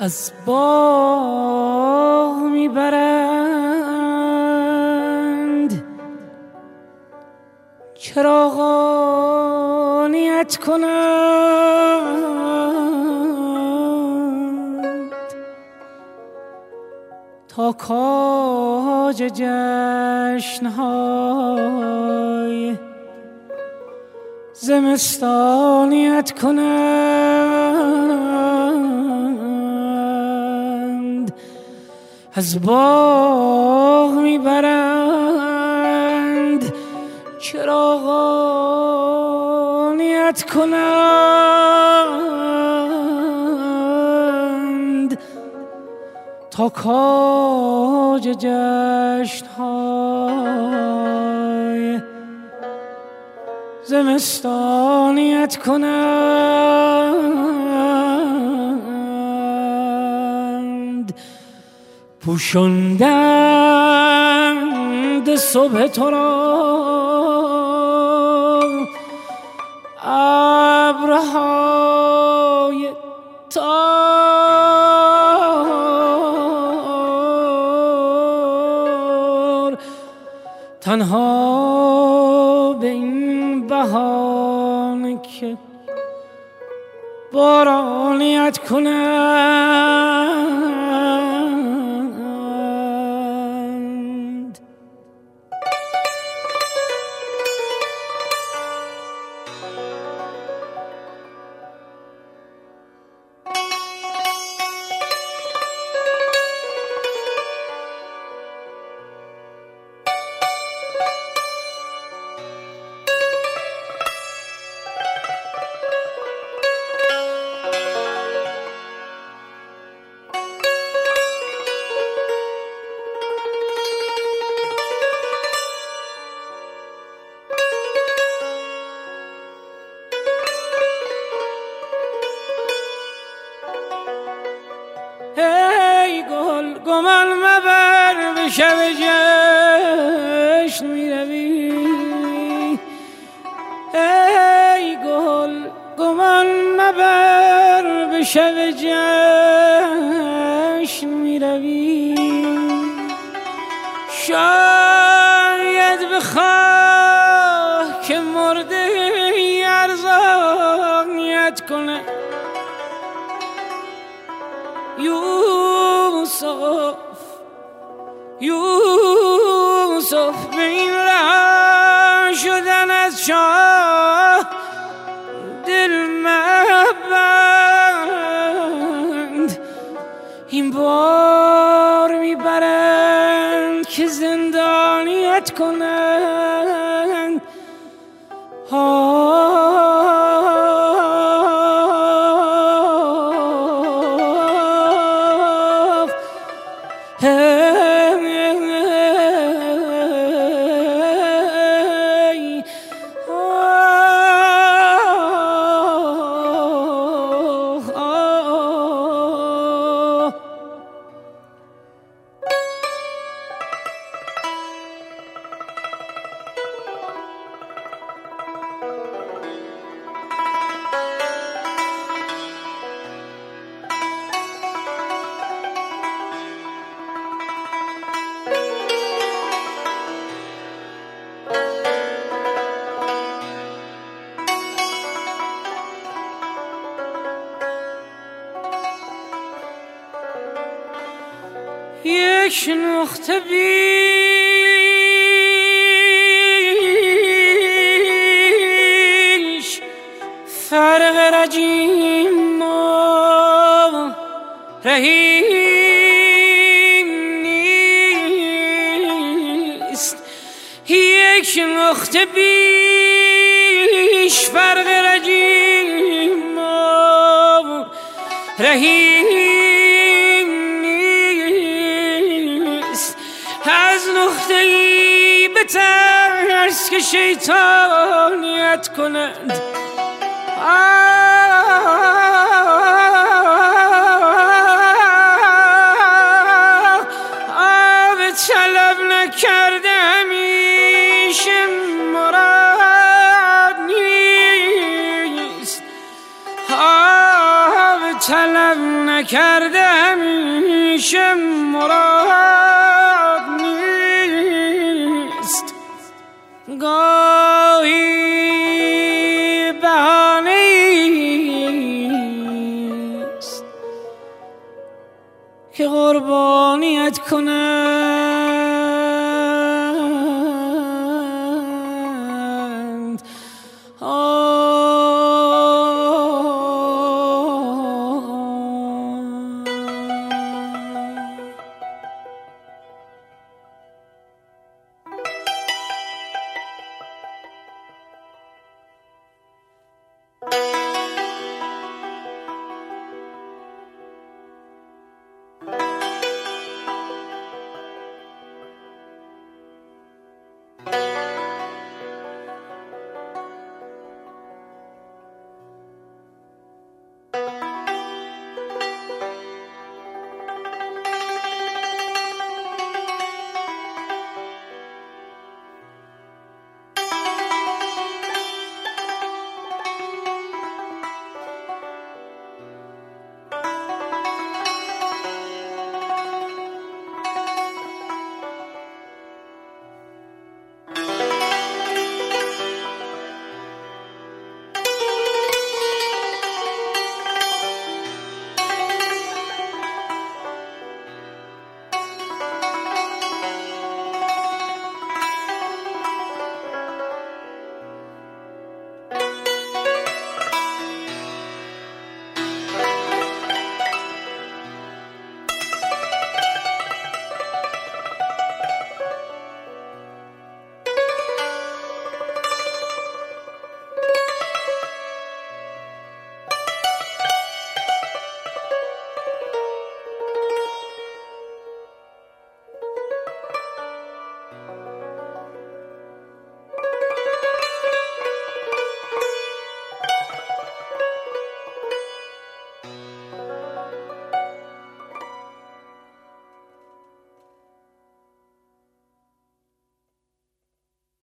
از باغ میبرند چراغانیت کنند تا کاج جشن‌های زمستانیت کنند از باغ میبرند چراغانیت کنند تا کاج جشن‌های زمستانیت کنند پوشاندند صبح تو را ابرهای تار تنها به این بهانه که بارانیت کنند گمان مبر به شب جشن می روی ای گل گمان مبر به شب جشن می روی شاید بخواه که مرده ارزانیت کنه یوسف به این راه شدن از شاه دل مبند این بار میبرند که زندانیت کنند یک نقطه بیش فرق رجیم و رحیم نیست یک نقطه بیش فرق رجیم و رحیم از نقطه‌ای به ترس که شیطانیت کنند آب طلب نکرده همیشه مراد نیست آب طلب نکرده همیشه مراد نیست، گاهی بهانه‌ایست که قربانیت کنم.